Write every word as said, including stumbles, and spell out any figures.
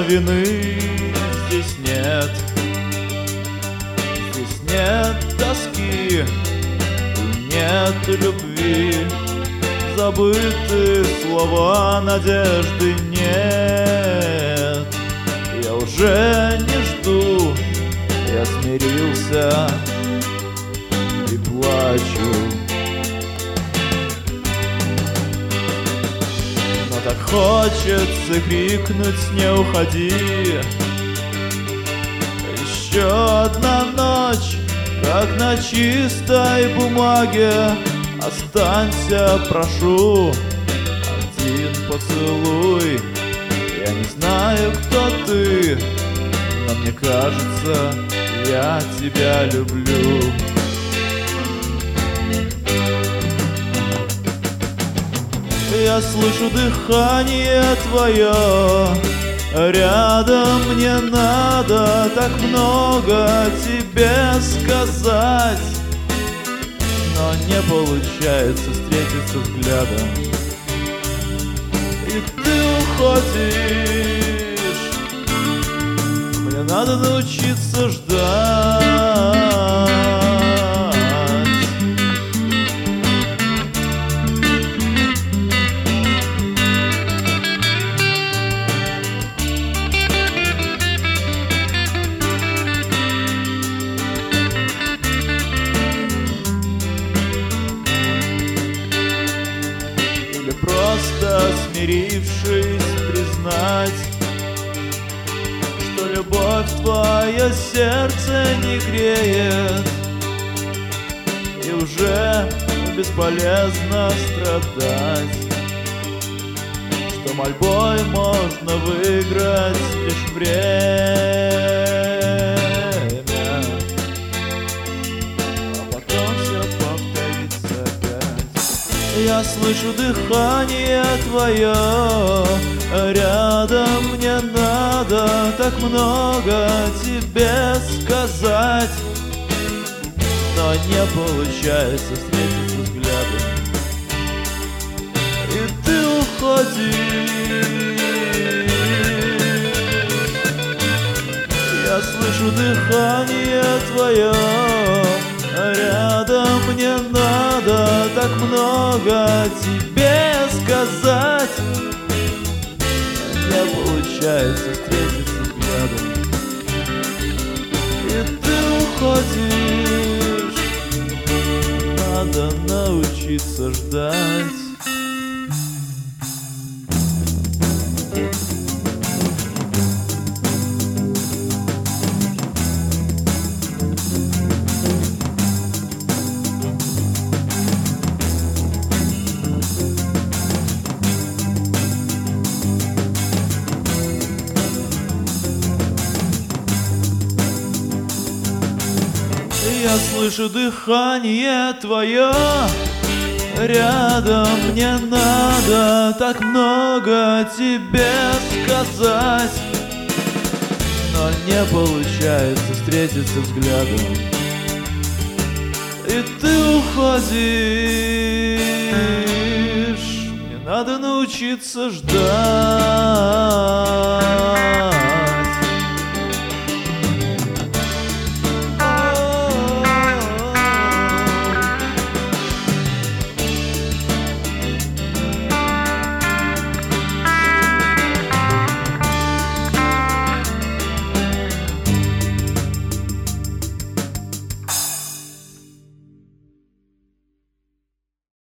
вины здесь нет. Здесь нет тоски, нет любви, забыты слова, надежды нет. Я уже не жду, я смирился и плачу. Но так хочется крикнуть: не уходи. Еще одна ночь, как на чистой бумаге. Останься, прошу, один поцелуй. Я не знаю, кто ты, но мне кажется, я тебя люблю. Я слышу дыхание твое рядом, мне надо так много тебе сказать, но не получается встретиться взглядом. И ты уходишь, мне надо научиться ждать. Просто смирившись, признать, что любовь твое сердце не греет, и уже бесполезно страдать, что мольбой можно выиграть лишь время, а потом все повторится опять. Я слышу дыхание твое рядом, мне надо так много тебе сказать, но не получается встретиться взглядом. И ты уходишь. Я слышу дыхание твое рядом, мне надо так много тебе сказать, не получается встретиться взглядом. И ты уходишь, надо научиться ждать. Я слышу дыхание твое рядом, мне надо так много тебе сказать, но не получается встретиться взглядом. И ты уходишь, мне надо научиться ждать.